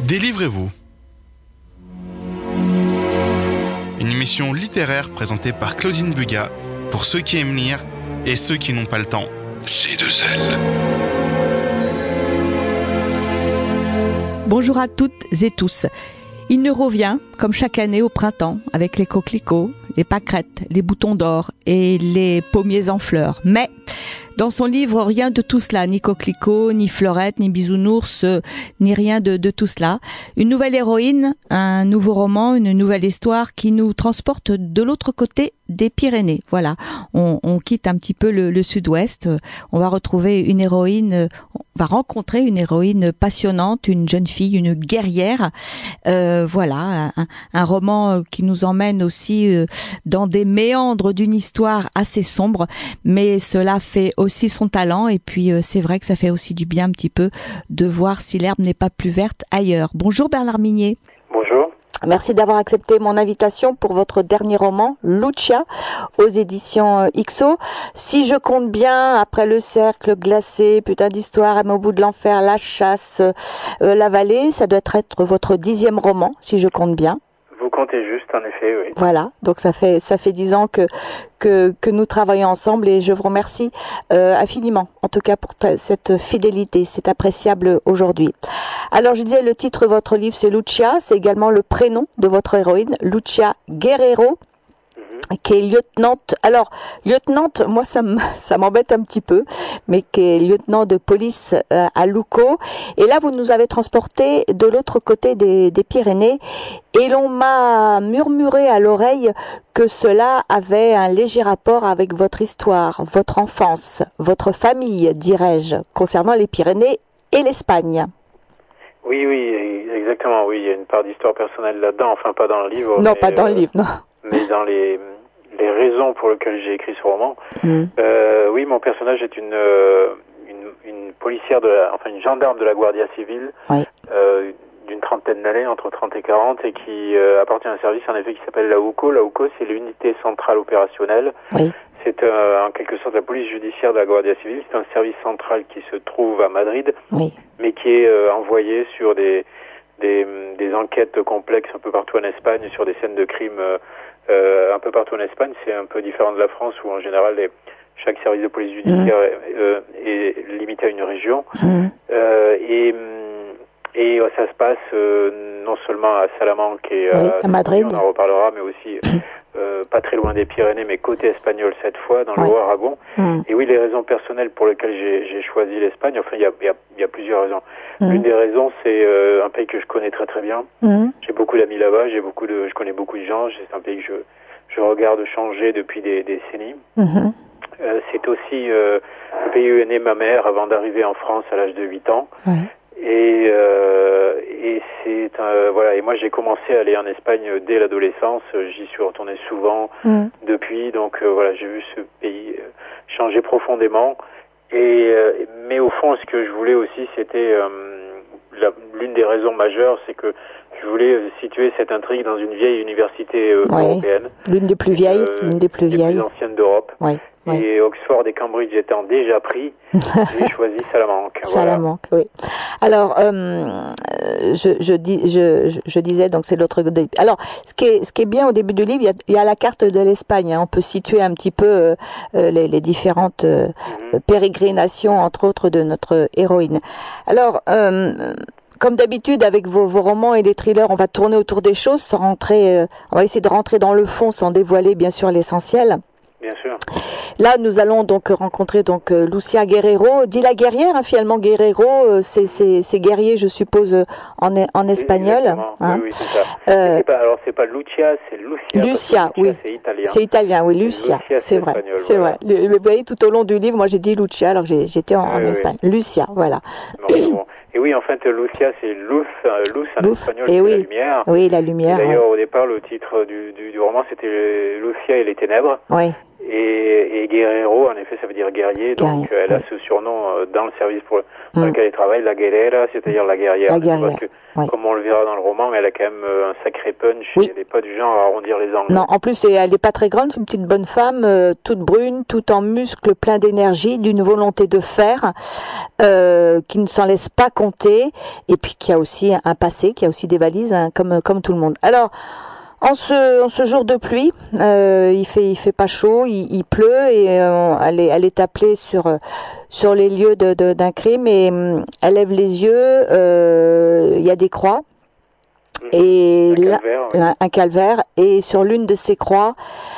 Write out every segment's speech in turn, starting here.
Délivrez-vous. Une émission littéraire présentée par Claudine Bugat pour ceux qui aiment lire et ceux qui n'ont pas le temps. C2L. Bonjour à toutes et tous. Il nous revient, comme chaque année au printemps, avec les coquelicots, les pâquerettes, les boutons d'or et les pommiers en fleurs. Mais dans son livre, rien de tout cela, ni coquelicots, ni fleurettes, ni bisounours, ni rien de tout cela. Une nouvelle héroïne, un nouveau roman, une nouvelle histoire qui nous transporte de l'autre côté des Pyrénées. Voilà, on quitte un petit peu le sud-ouest. On va retrouver une héroïne, on va rencontrer une héroïne passionnante, une jeune fille, une guerrière. Voilà, un roman qui nous emmène aussi dans des méandres d'une histoire assez sombre, mais cela fait aussi son talent, et puis c'est vrai que ça fait aussi du bien un petit peu de voir si l'herbe n'est pas plus verte ailleurs. Bonjour Bernard Minier. Bonjour. Merci d'avoir accepté mon invitation pour votre dernier roman, Lucia, aux éditions XO. Si je compte bien, après Le Cercle, Glacé, Putain d'histoire, M au bout de l'enfer, La Chasse, La Vallée, ça doit être votre 10e roman, si je compte bien. Vous comptez juste, en effet, oui. Voilà, donc ça fait 10 ans que nous travaillons ensemble, et je vous remercie infiniment, en tout cas pour cette fidélité, c'est appréciable aujourd'hui. Alors je disais, le titre de votre livre c'est Lucia, c'est également le prénom de votre héroïne, Lucia Guerrero, qui est lieutenante. Alors, lieutenante, moi ça m'embête un petit peu, mais qui est lieutenant de police à Luco. Et là, vous nous avez transporté de l'autre côté des Pyrénées, et l'on m'a murmuré à l'oreille que cela avait un léger rapport avec votre histoire, votre enfance, votre famille, dirais-je, concernant les Pyrénées et l'Espagne. Oui, exactement, oui, il y a une part d'histoire personnelle là-dedans, enfin pas dans le livre. Non, pas dans le livre, non. Mais dans les raisons pour lesquelles j'ai écrit ce roman. Oui, mon personnage est une policière une gendarme de la Guardia Civile, oui. D'une trentaine d'années, entre 30 et 40, et qui appartient à un service en effet qui s'appelle la UCO. La UCO, c'est l'unité centrale opérationnelle. Oui. C'est en quelque sorte la police judiciaire de la Guardia Civile. C'est un service central qui se trouve à Madrid, oui. mais qui est envoyé sur des enquêtes complexes un peu partout en Espagne, sur des scènes de crimes un peu partout en Espagne. C'est un peu différent de la France où en général chaque service de police judiciaire est limité à une région. Et ça se passe non seulement à Salamanque et à Madrid, on en reparlera, mais aussi pas très loin des Pyrénées, mais côté espagnol cette fois, dans le Haut-Aragon. Et oui, les raisons personnelles pour lesquelles j'ai choisi l'Espagne, enfin il y a plusieurs raisons. L'une des raisons, c'est un pays que je connais très très bien. J'ai beaucoup d'amis là-bas, je connais beaucoup de gens. C'est un pays que je regarde changer depuis des décennies. C'est aussi le pays où est née ma mère avant d'arriver en France à l'âge de 8 ans. Et c'est voilà. Et moi, j'ai commencé à aller en Espagne dès l'adolescence. J'y suis retourné souvent depuis. Donc voilà, j'ai vu ce pays changer profondément. Mais au fond, ce que je voulais aussi, c'était l'une des raisons majeures, c'est que je voulais situer cette intrigue dans une vieille université européenne. L'une des plus vieilles, l'une des plus vieilles. Les plus anciennes d'Europe. Oui. Et Oxford et Cambridge étant déjà pris, j'ai choisi Salamanque. Salamanque, oui. Alors, je disais, donc c'est l'autre. Alors, ce qui est bien au début du livre, il y a la carte de l'Espagne. Hein. On peut situer un petit peu les différentes pérégrinations, entre autres, de notre héroïne. Alors, comme d'habitude avec vos romans et les thrillers, on va tourner autour des choses, sans rentrer. On va essayer de rentrer dans le fond, sans dévoiler bien sûr l'essentiel. Bien sûr. Là, nous allons donc rencontrer Lucia Guerrero, dit la guerrière, hein, finalement Guerrero, c'est guerrier, je suppose, en espagnol. Hein. Oui, c'est ça. C'est pas Lucia, c'est Lucia. Lucia, oui. C'est italien. C'est italien, oui, Lucia, c'est vrai. Espagnol, c'est voilà. vrai. Vous voyez, tout au long du livre, moi j'ai dit Lucia, alors j'étais en Espagne. Lucia, voilà. Bon. Et oui, en fait, Lucia, c'est Luz en espagnol, c'est la lumière. Oui, la lumière. Et d'ailleurs, au départ, le titre du roman, c'était Lucia et les ténèbres. Oui. Et Guerrero, en effet, ça veut dire guerrier. Donc, elle a ce surnom dans le service pour lequel elle travaille, la guerrera, c'est-à-dire la guerrière. La guerrière. Parce que, comme on le verra dans le roman, elle a quand même un sacré punch. Elle n'est pas du genre à arrondir les angles. Non, en plus, elle n'est pas très grande. C'est une petite bonne femme, toute brune, toute en muscles, plein d'énergie, d'une volonté de faire, qui ne s'en laisse pas compter, et puis qui a aussi un passé, qui a aussi des valises, hein, comme tout le monde. Alors, en ce jour de pluie, il fait pas chaud, il pleut, et elle est appelée sur les lieux d'un crime, et elle lève les yeux, il y a des croix, et un calvaire, et sur l'une de ces croix,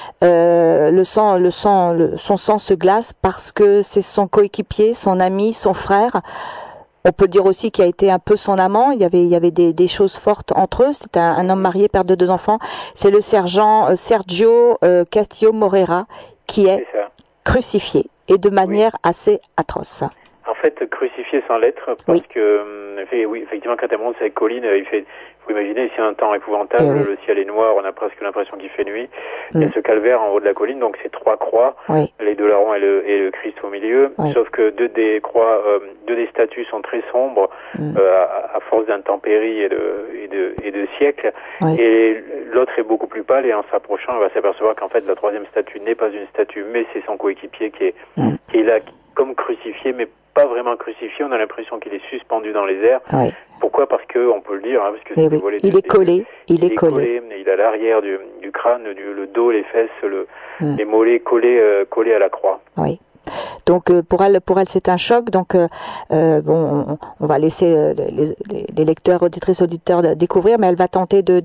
son sang se glace parce que c'est son coéquipier, son ami, son frère. On peut dire aussi qu'il a été un peu son amant. Il y avait des choses fortes entre eux. C'est un homme marié, père de 2 enfants. C'est le sergent Sergio Castillo Moreira qui est crucifié, et de manière assez atroce. En fait, crucifié sans l'être, parce que effectivement, quand elle monte cette colline, faut imaginer, c'est un temps épouvantable, le ciel est noir, on a presque l'impression qu'il fait nuit. Il y a ce calvaire en haut de la colline, donc c'est 3 croix, les 2 larrons et le Christ au milieu, sauf que 2 des croix, 2 des statues sont très sombres, à force d'intempéries et de siècles, et l'autre est beaucoup plus pâle, et en s'approchant, on va s'apercevoir qu'en fait, la 3e statue n'est pas une statue, mais c'est son coéquipier qui est là, comme crucifié, mais pas vraiment crucifié, on a l'impression qu'il est suspendu dans les airs. Pourquoi? Parce que, on peut le dire, parce que c'est dévoilé. Il est collé. Il est collé. Il a l'arrière du crâne, le dos, les fesses, les mollets collés à la croix. Oui. Donc pour elle c'est un choc. Donc on va laisser les lecteurs, auditrices, auditeurs découvrir, mais elle va tenter de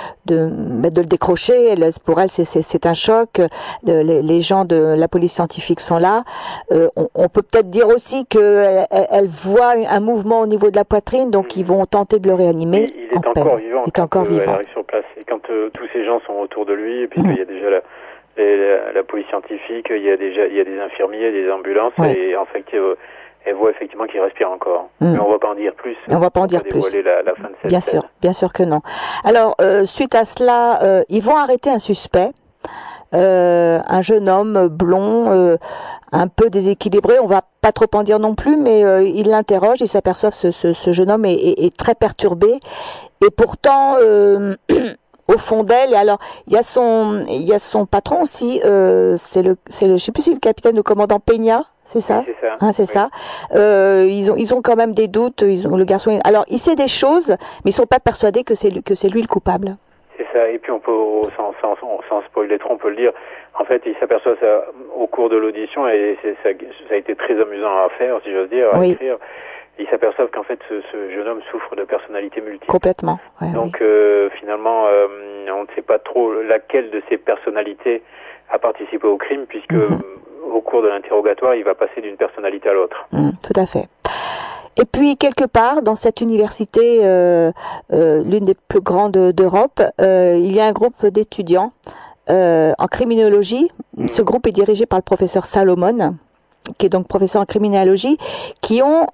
le décrocher. Pour elle c'est un choc. Les gens de la police scientifique sont là. On peut peut-être dire aussi que elle voit un mouvement au niveau de la poitrine, donc ils vont tenter de le réanimer. Il est encore vivant. Il est encore vivant. Elle arrive sur place, et quand tous ces gens sont autour de lui, puisqu'il y a déjà la police scientifique, il y a des infirmiers, des ambulances, et en fait, elle voit effectivement qu'il respire encore. Mais on va pas en dire plus. On va pas en dire plus. La fin de cette scène. Bien sûr que non. Alors, suite à cela, ils vont arrêter un suspect, un jeune homme blond, un peu déséquilibré. On va pas trop en dire non plus, mais ils l'interrogent, ils s'aperçoivent ce jeune homme est très perturbé, et pourtant au fond d'elle. Et alors il y a son patron aussi, c'est le je sais plus si le capitaine, le commandant Peña, c'est ça? Oui, c'est ça. Hein, c'est ça. Ils ont quand même des doutes. Le garçon. Alors il sait des choses, mais ils sont pas persuadés que c'est lui le coupable. C'est ça. Et puis on peut, sans spoiler trop, on peut le dire. En fait, il s'aperçoit ça au cours de l'audition, et ça a été très amusant à faire, si j'ose dire, à écrire. Ils s'aperçoivent qu'en fait, ce jeune homme souffre de personnalité multiple. Complètement. Donc, finalement, on ne sait pas trop laquelle de ces personnalités a participé au crime, puisque au cours de l'interrogatoire, il va passer d'une personnalité à l'autre. Tout à fait. Et puis, quelque part, dans cette université, l'une des plus grandes d'Europe, il y a un groupe d'étudiants en criminologie. Ce groupe est dirigé par le professeur Salomon, qui est donc professeur en criminologie, qui ont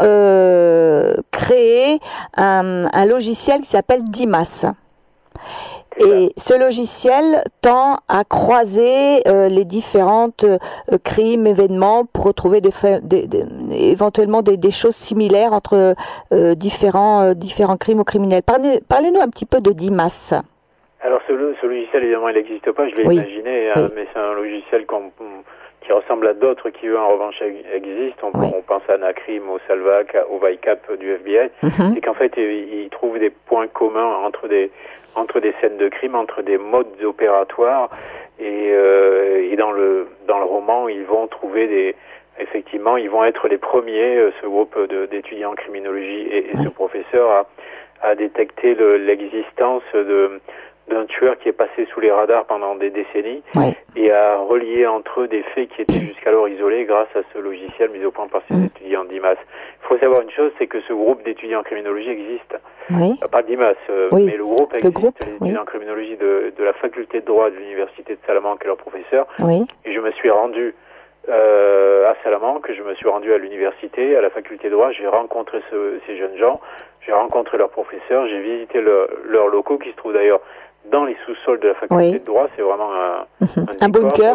créé un logiciel qui s'appelle DIMAS. Et ce logiciel tend à croiser les différentes crimes, événements, pour retrouver éventuellement des choses similaires entre différents crimes ou criminels. Parlez-nous un petit peu de DIMAS. Alors ce logiciel, évidemment, il n'existe pas, je l'ai imaginé, mais c'est un logiciel qui ressemble à d'autres qui, eux, en revanche, existent. On pense à Nacrim, au Salvac, au VICAP du FBI. C'est qu'en fait, ils trouvent des points communs entre des scènes de crime, entre des modes opératoires, et dans le roman, ils vont trouver effectivement, ils vont être les premiers, ce groupe d'étudiants en criminologie et ce professeur, à détecter l'existence d'un tueur qui est passé sous les radars pendant des décennies, et à relier entre eux des faits qui étaient jusqu'alors isolés grâce à ce logiciel mis au point par ces étudiants d'IMAS. Il faut savoir une chose, c'est que ce groupe d'étudiants en criminologie existe. Pas d'IMAS, mais le groupe existe, les étudiants en criminologie de la faculté de droit de l'université de Salamanque et leur professeur. Et je me suis rendu à Salamanque, je me suis rendu à l'université, à la faculté de droit, j'ai rencontré ces jeunes gens, j'ai rencontré leurs professeurs, j'ai visité leurs locaux qui se trouvent d'ailleurs dans les sous-sols de la faculté de droit. C'est vraiment un bunker.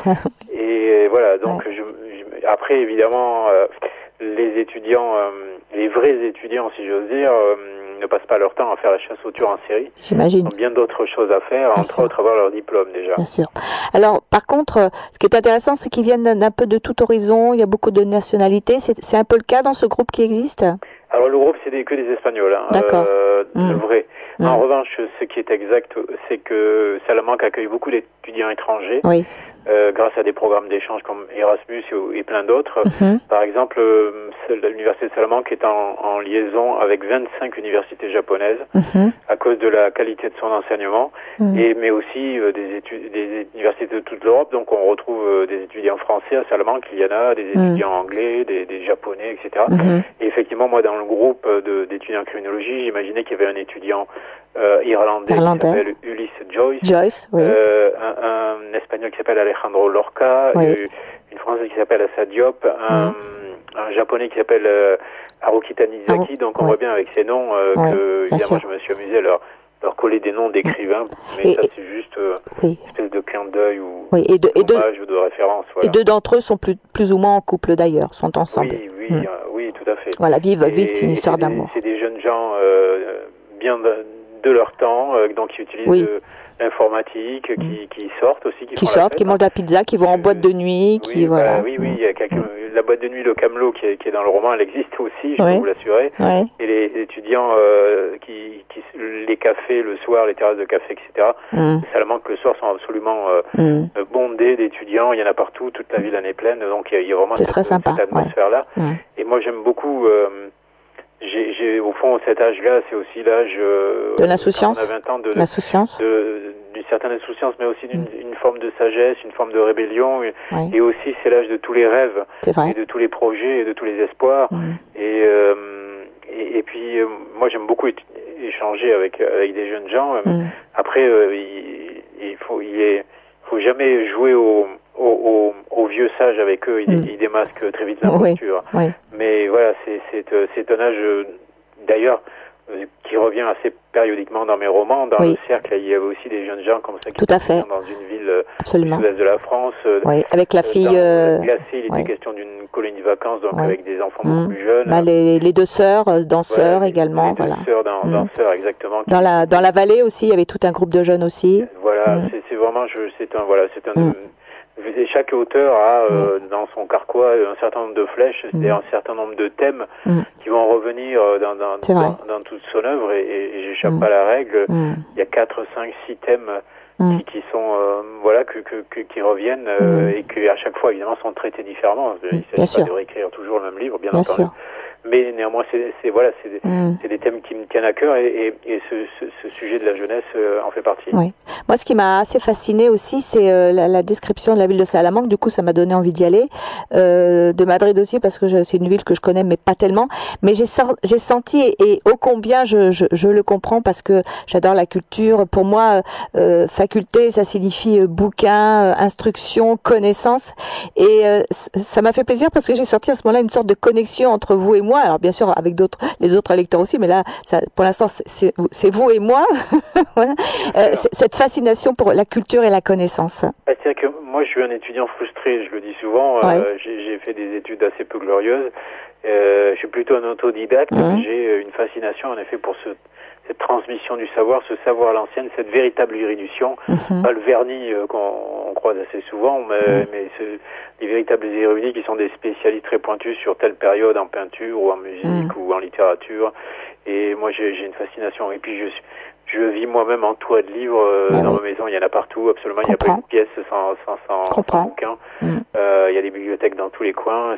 Et voilà, donc après, évidemment, les étudiants, les vrais étudiants, si j'ose dire, ne passent pas leur temps à faire la chasse aux tueurs en série. J'imagine. Ils ont bien d'autres choses à faire, entre autres avoir leur diplôme déjà. Bien sûr. Alors, par contre, ce qui est intéressant, c'est qu'ils viennent d'un peu de tout horizon, il y a beaucoup de nationalités. C'est un peu le cas dans ce groupe qui existe? Alors, le groupe, c'est que des Espagnols, D'accord. Le vrai. En revanche, ce qui est exact, c'est que Salamanque accueille beaucoup d'étudiants étrangers. Oui. Grâce à des programmes d'échange comme Erasmus et plein d'autres. Par exemple, l'université de Salamanque est en liaison avec 25 universités japonaises à cause de la qualité de son enseignement, mais aussi des universités de toute l'Europe. Donc on retrouve des étudiants français à Salamanque, il y en a, des étudiants anglais, des japonais, etc. Et effectivement, moi, dans le groupe d'étudiants en criminologie, j'imaginais qu'il y avait un étudiant irlandais qui s'appelle Ulysse Joyce, oui. un espagnol qui s'appelle Alejandro Lorca, une française qui s'appelle Assa Diop, un japonais qui s'appelle Haruki Tanizaki. Donc on voit bien avec ces noms que évidemment je me suis amusé à leur coller des noms d'écrivains, mais ça c'est juste une espèce de clin d'œil ou d'hommage ou de référence. Voilà. Et deux d'entre eux sont plus ou moins en couple d'ailleurs, sont ensemble. Oui, tout à fait. Voilà, vivent une histoire d'amour. C'est des jeunes gens bien de leur temps, donc qui utilisent l'informatique, qui sortent aussi, qui mangent la pizza, qui vont en boîte de nuit, il y a la boîte de nuit, le Camelot qui est dans le roman, elle existe aussi, je peux vous l'assurer. Et les étudiants les cafés le soir, les terrasses de café, etc. Salamanque le soir sont absolument bondés d'étudiants. Il y en a partout, toute la ville en est pleine, donc il y a vraiment cette atmosphère-là. Et moi j'aime beaucoup. J'ai au fond cet âge-là, c'est aussi l'âge de l'insouciance, d'une certaine insouciance, mais aussi d'une forme de sagesse, une forme de rébellion, et aussi c'est l'âge de tous les rêves, et de tous les projets, et de tous les espoirs. Et puis moi j'aime beaucoup échanger avec des jeunes gens. Après, il faut jamais jouer aux vieux sages avec eux, ils démasquent très vite l'imposture. Mais voilà, c'est un âge d'ailleurs qui revient assez périodiquement dans mes romans. Dans le cercle, il y avait aussi des jeunes gens comme ça qui étaient dans une ville sud-est de la France. Avec la fille glacée, il était question d'une colonie de vacances, donc avec des enfants beaucoup plus jeunes. Les deux sœurs, danseurs également. Les deux sœurs danseurs, exactement. Dans la vallée aussi, il y avait tout un groupe de jeunes aussi. Voilà, c'est vraiment, chaque auteur a dans son carquois un certain nombre de flèches, c'est-à-dire un certain nombre de thèmes qui vont revenir dans toute son œuvre, et j'échappe pas à la règle. Il y a 4, 5, 6 thèmes qui sont qui reviennent et qui à chaque fois évidemment sont traités différemment. Il ne s'agit pas de réécrire toujours le même livre, bien entendu. Mais néanmoins, c'est des thèmes qui me tiennent à cœur, et ce sujet de la jeunesse en fait partie. Oui. Moi, ce qui m'a assez fasciné aussi, c'est la description de la ville de Salamanque. Du coup, ça m'a donné envie d'y aller. De Madrid aussi, parce que c'est une ville que je connais, mais pas tellement. Mais j'ai senti, et ô combien je le comprends, parce que j'adore la culture. Pour moi, faculté, ça signifie bouquin, instruction, connaissance. Et ça m'a fait plaisir parce que j'ai senti à ce moment-là une sorte de connexion entre vous et moi. Alors bien sûr avec les autres lecteurs aussi, mais là, pour l'instant, c'est vous et moi. Voilà. Cette fascination pour la culture et la connaissance. C'est-à-dire que moi, je suis un étudiant frustré, je le dis souvent. J'ai fait des études assez peu glorieuses. Je suis plutôt un autodidacte. J'ai une fascination, en effet, pour cette transmission du savoir, ce savoir à l'ancienne, cette véritable érudition. Pas le vernis qu'on croise assez souvent, mais les véritables érudits qui sont des spécialistes très pointus sur telle période en peinture ou en musique ou en littérature. Et moi, j'ai une fascination. Et puis, je vis moi-même entouré de livres. Dans ma maison, il y en a partout, absolument. Il n'y a pas une pièce sans bouquin. Il y a des bibliothèques dans tous les coins.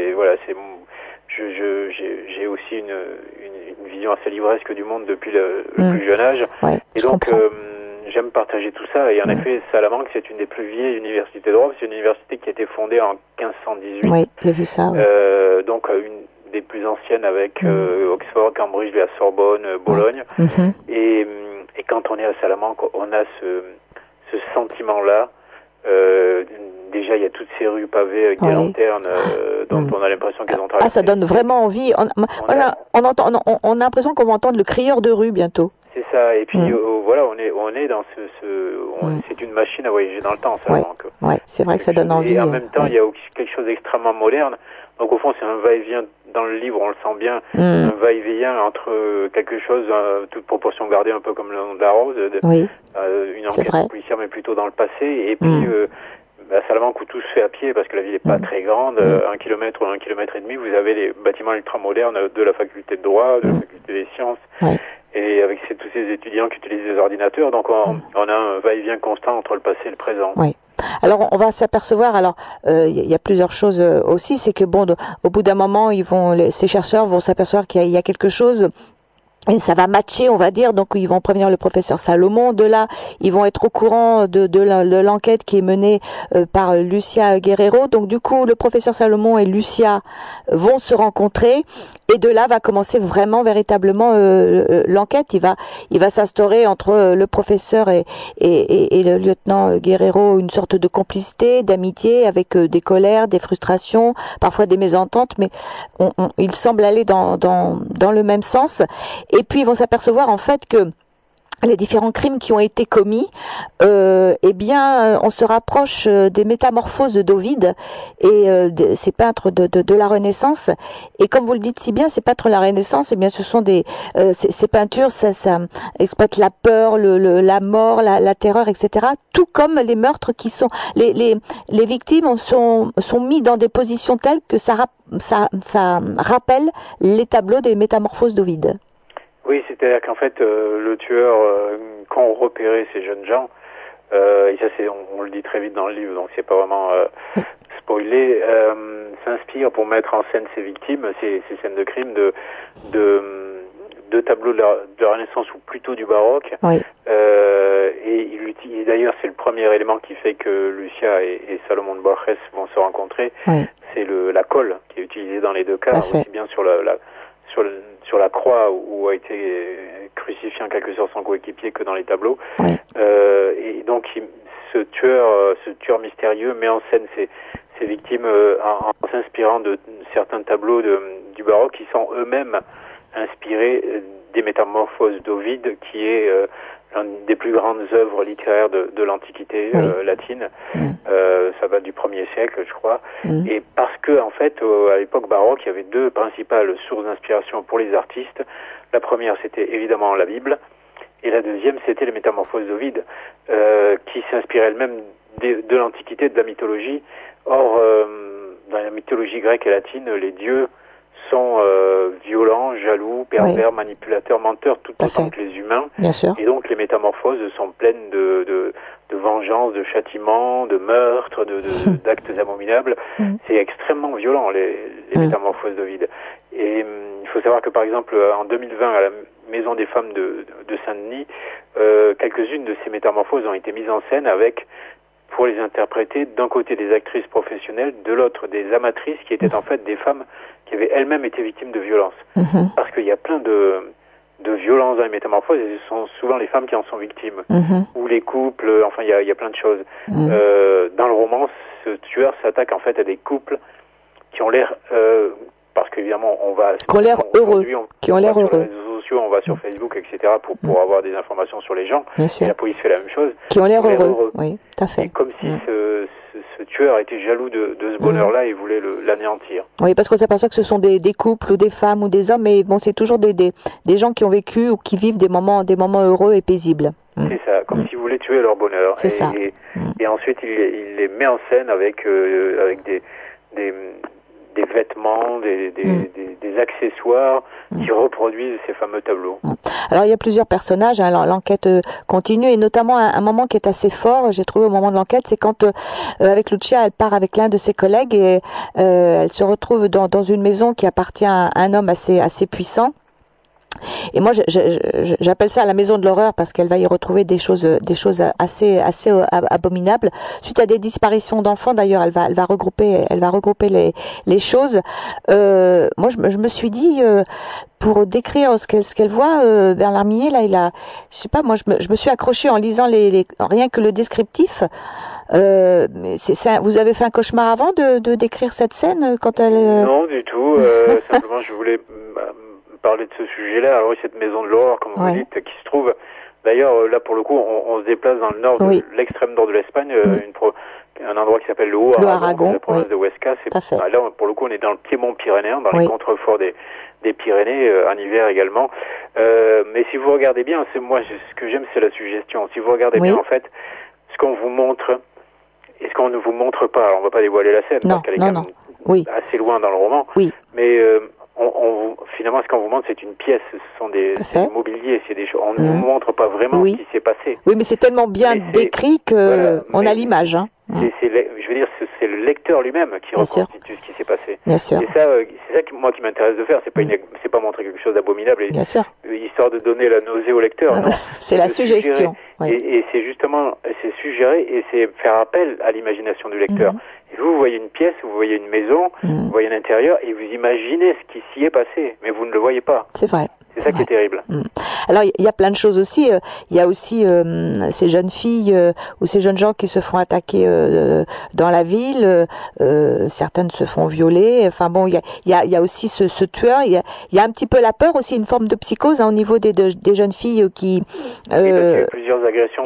J'ai aussi une vision assez livresque du monde depuis le plus jeune âge. Et donc, j'aime partager tout ça. Et en effet, Salamanque, c'est une des plus vieilles universités d'Europe. C'est une université qui a été fondée en 1518. Oui, j'ai vu ça. Donc, une des plus anciennes avec Oxford, Cambridge, la Sorbonne, Bologne. Et quand on est à Salamanque, on a ce sentiment-là. Déjà, il y a toutes ces rues pavées avec des lanternes dont on a l'impression qu'elles ont traversé. Ça donne vraiment envie. On a l'impression qu'on va entendre le crieur de rue bientôt. C'est ça. Et puis, voilà, on est dans c'est une machine à voyager dans le temps, seulement. Ouais, c'est vrai que ça donne envie. Et en même temps, il y a aussi quelque chose d'extrêmement moderne. Donc au fond, c'est un va-et-vient dans le livre, on le sent bien, un va-et-vient entre quelque chose, toute proportion gardée, un peu comme le nom de la rose, une enquête policière, mais plutôt dans le passé, et puis à Salamanque où tout se fait à pied, parce que la ville n'est pas très grande, 1 kilomètre ou 1 kilomètre et demi, vous avez les bâtiments ultramodernes de la faculté de droit, de la faculté des sciences, et avec tous ces étudiants qui utilisent des ordinateurs, donc on a un va-et-vient constant entre le passé et le présent. Oui. Alors on va s'apercevoir, y a plusieurs choses aussi, c'est que au bout d'un moment, ces chercheurs vont s'apercevoir qu'il y a quelque chose. Et ça va matcher, on va dire, donc ils vont prévenir le professeur Salomon. De là, ils vont être au courant de l'enquête qui est menée par Lucia Guerrero. Donc du coup, le professeur Salomon et Lucia vont se rencontrer, et de là va commencer véritablement l'enquête. Il va s'instaurer entre le professeur et le lieutenant Guerrero une sorte de complicité, d'amitié, avec des colères, des frustrations, parfois des mésententes, mais il semble aller dans le même sens. Et puis ils vont s'apercevoir en fait que les différents crimes qui ont été commis, on se rapproche des métamorphoses d'Ovide et ces peintres de la Renaissance. Et comme vous le dites si bien, ces peintres de la Renaissance, ce sont ces peintures, ça exploite la peur, la mort, la terreur, etc. Tout comme les meurtres qui sont les victimes sont mis dans des positions telles que ça rappelle les tableaux des métamorphoses d'Ovide. Oui, c'est-à-dire qu'en fait, le tueur, quand on repérait ces jeunes gens, et ça on le dit très vite dans le livre, donc c'est pas vraiment spoilé, s'inspire pour mettre en scène ses victimes, ces scènes de crime, de tableaux de la Renaissance ou plutôt du baroque. Et il utilise, d'ailleurs, c'est le premier élément qui fait que Lucia et Salomon de Borges vont se rencontrer. C'est la colle qui est utilisée dans les deux cas, aussi bien sur la croix où a été crucifié en quelque sorte son coéquipier que dans les tableaux. Et donc ce tueur mystérieux met en scène ses victimes en s'inspirant de certains tableaux du baroque qui sont eux-mêmes inspirés des Métamorphoses d'Ovide, qui est l'une des plus grandes œuvres littéraires de l'Antiquité latine. Ça va du 1er siècle, je crois. Et parce que, en fait, à l'époque baroque, il y avait deux principales sources d'inspiration pour les artistes. La première, c'était évidemment la Bible. Et la deuxième, c'était les Métamorphoses d'Ovide, qui s'inspiraient elles-mêmes de l'Antiquité, de la mythologie. Or, dans la mythologie grecque et latine, les dieux sont violents, jaloux, pervers, manipulateurs, menteurs, tout autant que les humains. Bien sûr. Et donc les métamorphoses sont pleines de vengeance, de châtiments, de meurtres, d'actes abominables. C'est extrêmement violent, les métamorphoses d'Ovide. Et il faut savoir que par exemple en 2020 à la Maison des Femmes de Saint-Denis, quelques-unes de ces métamorphoses ont été mises en scène avec, pour les interpréter, d'un côté des actrices professionnelles, de l'autre des amatrices qui étaient en fait des femmes qui avaient elles-mêmes été victimes de violences. Parce qu'il y a plein de violences dans les métamorphoses, et ce sont souvent les femmes qui en sont victimes. Ou les couples, enfin il y a plein de choses. Dans le roman, ce tueur s'attaque en fait à des couples qui ont l'air, parce qu'évidemment on va... Qui ont l'air heureux. Qui ont l'air heureux. Sur les réseaux sociaux, on va sur Facebook, etc. pour avoir des informations sur les gens. Bien sûr. Et la police fait la même chose. Qui ont l'air heureux. Oui, tout à fait. Et comme si ce tueur était jaloux de ce bonheur-là et voulait l'anéantir. Oui, parce qu'on s'aperçoit que ce sont des couples ou des femmes ou des hommes, mais bon, c'est toujours des gens qui ont vécu ou qui vivent des moments heureux et paisibles. C'est ça, comme s'ils voulaient tuer leur bonheur. C'est ça. Et ensuite, il les met en scène avec des vêtements, des accessoires qui reproduisent ces fameux tableaux. Alors il y a plusieurs personnages, l'enquête continue, et notamment un moment qui est assez fort, j'ai trouvé au moment de l'enquête, c'est quand avec Lucia, elle part avec l'un de ses collègues et elle se retrouve dans une maison qui appartient à un homme assez puissant. Et moi, j'appelle ça la maison de l'horreur parce qu'elle va y retrouver des choses assez abominables. Suite à des disparitions d'enfants, d'ailleurs, elle va regrouper les choses. Moi, je me suis dit, pour décrire ce qu'elle voit, Bernard Millet, là, je sais pas, moi, je me suis accrochée en lisant rien que le descriptif. Vous avez fait un cauchemar avant de décrire cette scène quand elle... Non, du tout. Simplement, je voulais parler de ce sujet-là. Alors oui, cette maison de l'horreur, comme vous dites, qui se trouve D'ailleurs, là, pour le coup, on se déplace dans le nord, l'extrême nord de l'Espagne, un endroit qui s'appelle le Haut-Aragon, la province de Huesca. Là, pour le coup, on est dans le Piémont pyrénéen, dans les contreforts des Pyrénées, en hiver également. Mais si vous regardez bien, ce que j'aime, c'est la suggestion. Si vous regardez bien, en fait, ce qu'on vous montre et ce qu'on ne vous montre pas, alors on ne va pas dévoiler la scène, parce qu'elle est quand même assez loin dans le roman, mais finalement, ce qu'on vous montre, c'est une pièce, ce sont des mobiliers, c'est des choses. On ne vous montre pas vraiment ce qui s'est passé. Oui, mais c'est tellement bien décrit que on a l'image. Hein. Je veux dire, c'est le lecteur lui-même qui reconstitue ce qui s'est passé. Bien sûr. Et ça, c'est ça moi qui m'intéresse de faire. C'est pas montrer quelque chose d'abominable, histoire de donner la nausée au lecteur. Non, c'est la suggestion. Et c'est justement, c'est suggérer et c'est faire appel à l'imagination du lecteur. Et vous voyez une pièce, vous voyez une maison, vous voyez un intérieur et vous imaginez ce qui s'y est passé, mais vous ne le voyez pas. C'est vrai. C'est ça qui est terrible. Alors, il y a plein de choses aussi. Il y a aussi ces jeunes filles ou ces jeunes gens qui se font attaquer dans la ville. Certaines se font violer. Enfin bon, il y a aussi ce tueur. Il y a un petit peu la peur aussi, une forme de psychose au niveau des jeunes filles qui... parce qu'il y a plusieurs agressions.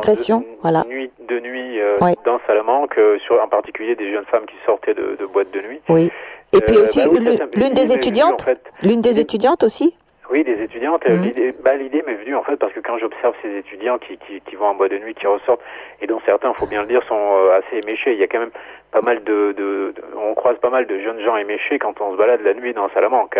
De nuit dans Salamanque, en particulier des jeunes femmes qui sortaient de boîtes de nuit. Oui. Et puis aussi, l'une des étudiantes aussi. Oui, des étudiantes. L'idée m'est venue en fait parce que quand j'observe ces étudiants qui vont en boîte de nuit, qui ressortent, et dont certains, faut bien le dire, sont assez éméchés. Il y a quand même pas mal on croise pas mal de jeunes gens éméchés quand on se balade la nuit dans Salamanque.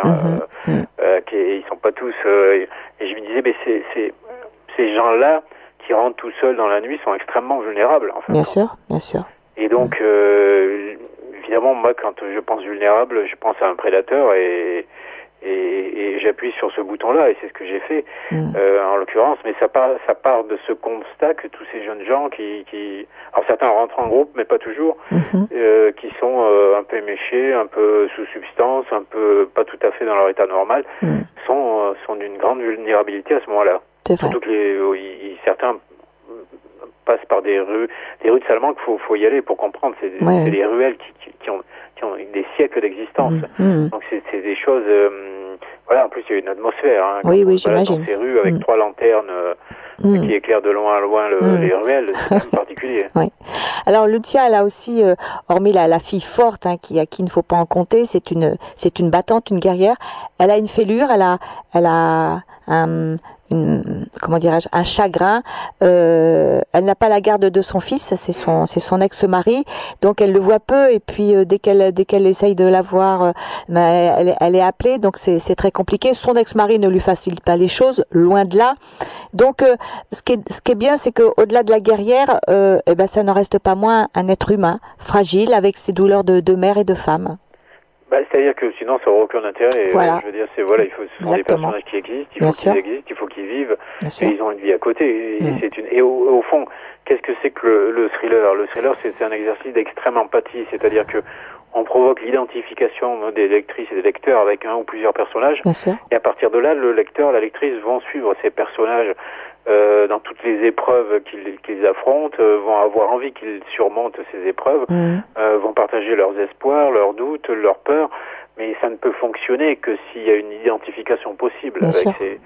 Ils sont pas tous. Et je me disais, mais ces gens-là qui rentrent tout seuls dans la nuit sont extrêmement vulnérables. En fait. Bien sûr. Et donc, évidemment, moi, quand je pense vulnérable, je pense à un prédateur et j'appuie sur ce bouton-là et c'est ce que j'ai fait en l'occurrence. Mais ça part de ce constat que tous ces jeunes gens alors certains rentrent en groupe, mais pas toujours, qui sont un peu éméchés, un peu sous substance, un peu pas tout à fait dans leur état normal, sont d'une grande vulnérabilité à ce moment-là. Surtout que certains passent par des rues de Salamanque, faut y aller pour comprendre. C'est des ruelles qui ont des siècles d'existence. Donc c'est des choses. En plus il y a une atmosphère. Oui, j'imagine. Dans ces rues avec 3 lanternes qui éclairent de loin à loin les ruelles, c'est quand même particulier. Oui. Alors Lucia, elle a aussi, hormis la fille forte, à qui il ne faut pas en compter, c'est une battante, une guerrière. Elle a une fêlure, elle a un chagrin. Elle n'a pas la garde de son fils, c'est son ex-mari, donc elle le voit peu et puis dès qu'elle essaye de la voir, elle est appelée, donc c'est très compliqué. Son ex-mari ne lui facilite pas les choses, loin de là. Donc ce qui est bien, c'est que au-delà de la guerrière, ça n'en reste pas moins un être humain fragile avec ses douleurs de mère et de femme. C'est-à-dire que sinon ça n'aura aucun intérêt. Voilà. Je veux dire, ce sont des personnages qui existent, il faut qu'ils vivent, et ils ont une vie à côté. Et au fond, qu'est-ce que c'est que le thriller ? Le thriller, c'est un exercice d'extrême empathie, c'est-à-dire que on provoque l'identification des lectrices et des lecteurs avec un ou plusieurs personnages. Et à partir de là, le lecteur, la lectrice vont suivre ces personnages dans toutes les épreuves qu'ils affrontent, vont avoir envie qu'ils surmontent ces épreuves, vont partager leurs espoirs, leurs doutes, leurs peurs, mais ça ne peut fonctionner que s'il y a une identification possible avec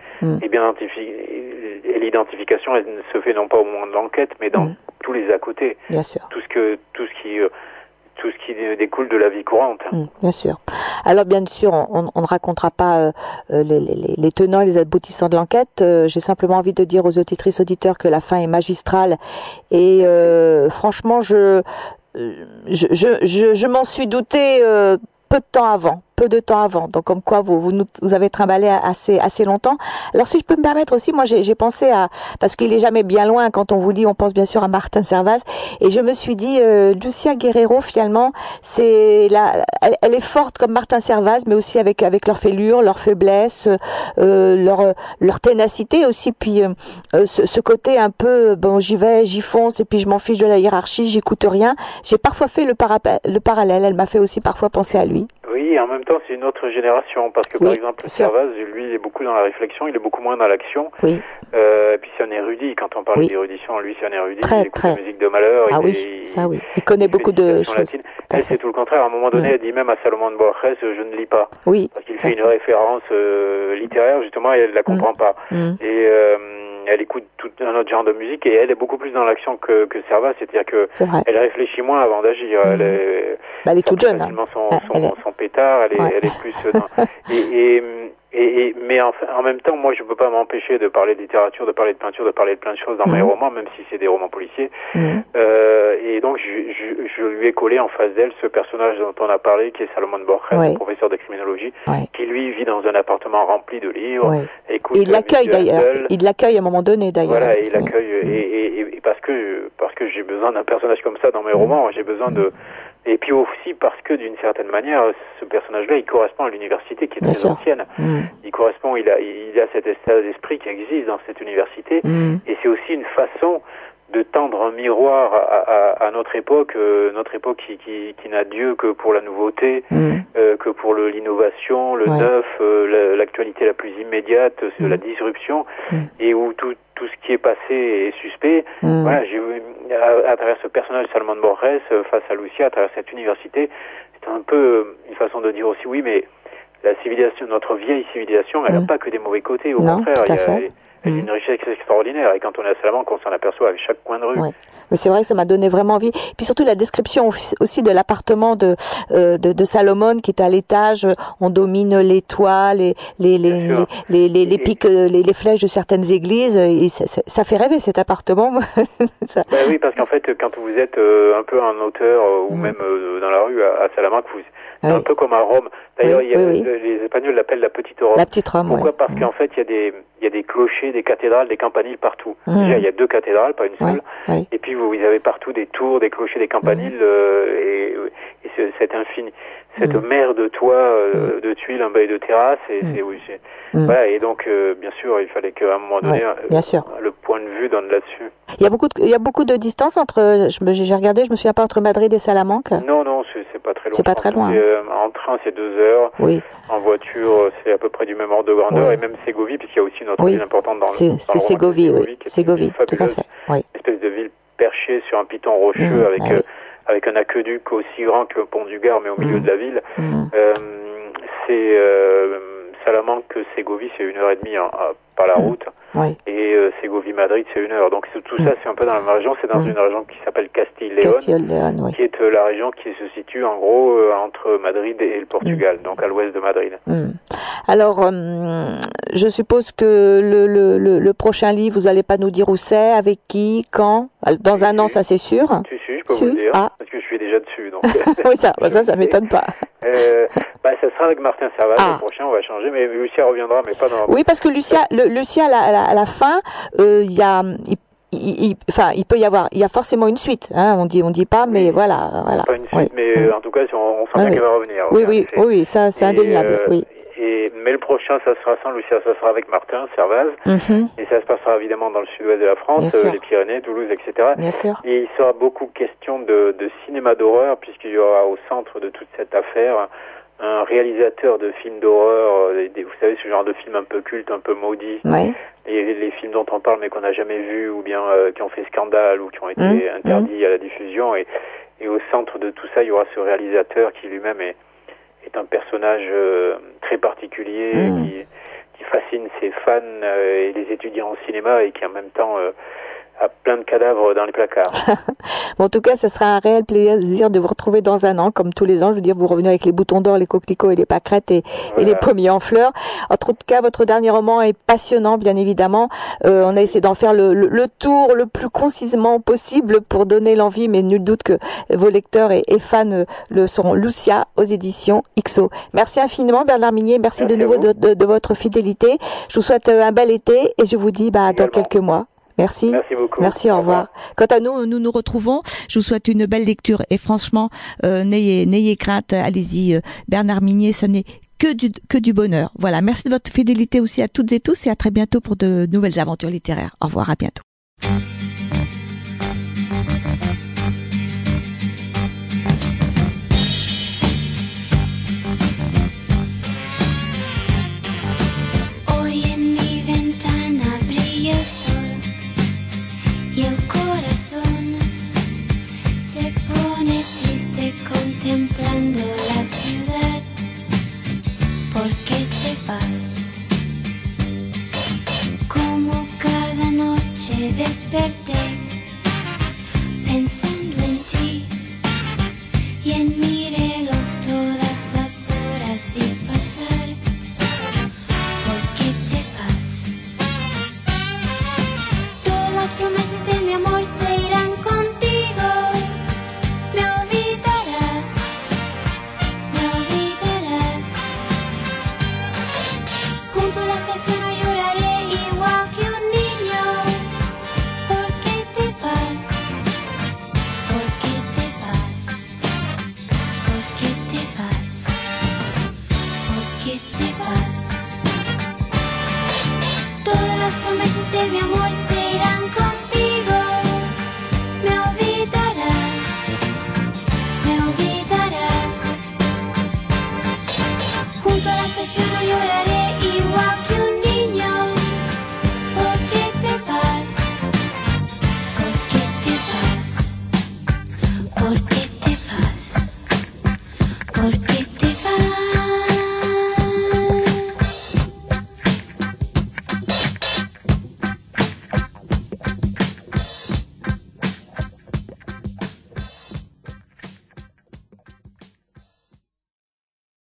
et l'identification, elle ne se fait non pas au moment de l'enquête, mais dans tous les à côté. Bien sûr. Tout ce qui découle de la vie courante. Bien sûr. Alors bien sûr, on ne racontera pas les tenants et les aboutissants de l'enquête. J'ai simplement envie de dire aux auditrices, auditeurs que la fin est magistrale et franchement, je m'en suis douté peu de temps avant. Donc comme quoi vous avez trimballé assez longtemps. Alors si je peux me permettre aussi, moi j'ai pensé parce qu'il est jamais bien loin quand on vous lit, on pense bien sûr à Martin Servaz, et je me suis dit Lucia Guerreiro finalement elle est forte comme Martin Servaz, mais aussi avec leur fêlure, leur faiblesse, leur ténacité aussi, puis ce côté un peu j'y fonce et puis je m'en fiche de la hiérarchie, j'écoute rien. J'ai parfois fait le parallèle, elle m'a fait aussi parfois penser à lui. Oui, en même temps, c'est une autre génération, parce que par exemple, Servaz, lui, il est beaucoup dans la réflexion, il est beaucoup moins dans l'action. Oui. Et puis c'est un érudit, quand on parle d'érudition, lui, c'est un érudit, il écoute la musique de Mahler. Il connaît beaucoup de choses. Elle, c'est tout le contraire. À un moment donné, elle dit même à Salomon de Borges, je ne lis pas. Oui. Parce qu'il fait une référence littéraire, justement, et elle ne la comprend pas. Et elle écoute tout un autre genre de musique et elle est beaucoup plus dans l'action que Servat, c'est-à-dire que elle réfléchit moins avant d'agir. Elle est toute jeune. Son pétard, elle est plus dans, mais en même temps, moi, je peux pas m'empêcher de parler de littérature, de parler de peinture, de parler de plein de choses dans mes romans, même si c'est des romans policiers. Et donc, je lui ai collé en face d'elle ce personnage dont on a parlé, qui est Salomon Borges, professeur de criminologie, qui lui vit dans un appartement rempli de livres. Écoute, et il l'accueille d'ailleurs. Il l'accueille à un moment donné d'ailleurs. Voilà, il l'accueille et parce que j'ai besoin d'un personnage comme ça dans mes romans. J'ai besoin de et puis aussi parce que d'une certaine manière, ce personnage-là, il correspond à l'université qui est très ancienne. Il correspond, il a cet état d'esprit qui existe dans cette université, et c'est aussi une façon de tendre un miroir à notre époque qui n'a Dieu que pour la nouveauté, que pour l'innovation, le neuf, l'actualité la plus immédiate, la disruption, et où tout ce qui est passé est suspect. Voilà, à travers ce personnage Salomon Borges face à Lucia, à travers cette université, c'est un peu une façon de dire aussi oui, mais la civilisation, notre vieille civilisation, elle n'a pas que des mauvais côtés, au contraire, il y a une richesse extraordinaire, et quand on est à Salamanque, on s'en aperçoit avec chaque coin de rue. Mais c'est vrai que ça m'a donné vraiment envie. Puis surtout la description aussi de l'appartement de Salomon qui est à l'étage. On domine les toits, les pics, les flèches de certaines églises. Et ça fait rêver cet appartement. Oui, parce qu'en fait, quand vous êtes un peu un auteur ou même dans la rue à Salamanque, c'est un peu comme à Rome. D'ailleurs, les Espagnols l'appellent la petite Rome. La petite Rome. Pourquoi ? Parce qu'en fait, il y a des clochers, des cathédrales, des campaniles partout. Déjà, il y a 2 cathédrales, pas une seule. Et puis vous avez partout des tours, des clochers, des campaniles, et c'est infini. Cette mer de toits, de tuiles, un bail de terrasse, voilà. Et donc, bien sûr, il fallait qu'à un moment donné, le point de vue donne là-dessus. Il y a beaucoup de distance entre. J'ai regardé, je me souviens pas, entre Madrid et Salamanque. Non, c'est pas très loin. C'est pas très loin. En train, c'est 2 heures. En voiture, c'est à peu près du même ordre de grandeur. Et même Ségovie, puisqu'il y a aussi une autre ville importante dans le roman. C'est Ségovie, Ségovie, tout à fait. Une espèce de ville perchée sur un piton rocheux avec un aqueduc aussi grand que le pont du Gard, mais au milieu de la ville. Salamanque, Ségovie, c'est 1h30 par la route. Et Ségovie-Madrid, c'est 1 heure. Donc tout ça, c'est un peu dans la même région. C'est dans une région qui s'appelle Castille-Léon, qui est la région qui se situe en gros entre Madrid et le Portugal, donc à l'ouest de Madrid. Alors, je suppose que le prochain livre, vous n'allez pas nous dire où c'est, avec qui, quand. Dans un an, ça c'est sûr. Je peux vous le dire, parce que je suis déjà dessus. Donc. Oui, ça m'étonne pas. Ça sera avec Martin Servat. Le prochain, on va changer, mais Lucia reviendra, mais pas dans. Oui, parce que Lucia, à la fin, il y a. Il peut y avoir, il y a forcément une suite, hein. On dit pas, mais voilà. Pas une suite, mais en tout cas, on sent bien qu'elle va revenir. Oui, ça, c'est indéniable, mais le prochain, ça sera sans Lucia, ça sera avec Martin Servaz, et ça se passera évidemment dans le sud-ouest de la France, les Pyrénées, Toulouse, etc. Bien sûr. Et il sera beaucoup question de cinéma d'horreur, puisqu'il y aura au centre de toute cette affaire un réalisateur de films d'horreur, vous savez, ce genre de films un peu cultes, un peu maudits, les films dont on parle mais qu'on n'a jamais vus, ou bien qui ont fait scandale, ou qui ont été interdits à la diffusion, et au centre de tout ça, il y aura ce réalisateur qui lui-même est un personnage très particulier, qui fascine ses fans et les étudiants au cinéma, et qui en même temps a plein de cadavres dans les placards. En tout cas, ce sera un réel plaisir de vous retrouver dans un an, comme tous les ans. Je veux dire, vous revenez avec les boutons d'or, les coquelicots et les pâquerettes et les pommiers en fleurs. En tout cas, votre dernier roman est passionnant, bien évidemment. On a essayé d'en faire le tour le plus concisement possible pour donner l'envie, mais nul doute que vos lecteurs et fans le seront. Lucia, aux éditions XO. Merci infiniment, Bernard Minier. Merci de nouveau de votre fidélité. Je vous souhaite un bel été et je vous dis dans quelques mois. Merci. Merci beaucoup. Merci, au revoir. Quant à nous nous retrouvons. Je vous souhaite une belle lecture et franchement, n'ayez crainte. Allez-y, Bernard Minier, ce n'est que du bonheur. Voilà. Merci de votre fidélité aussi à toutes et tous et à très bientôt pour de nouvelles aventures littéraires. Au revoir, à bientôt. Contemplando la ciudad, ¿por qué te vas? Como cada noche desperté pensando en ti y en mi reloj todas las horas vi pasar. ¿Por qué te vas? Todas las promesas de mi amor se irán contigo. Me olvidarás, me olvidarás. Junto a la estación no lloraré igual que un niño. ¿Por qué te vas? ¿Por qué te vas? ¿Por qué te vas? ¿Por qué te vas? Todas las promesas de mi amor se irán contigo. Me olvidarás, me olvidarás. Junto a la estación no lloraré igual que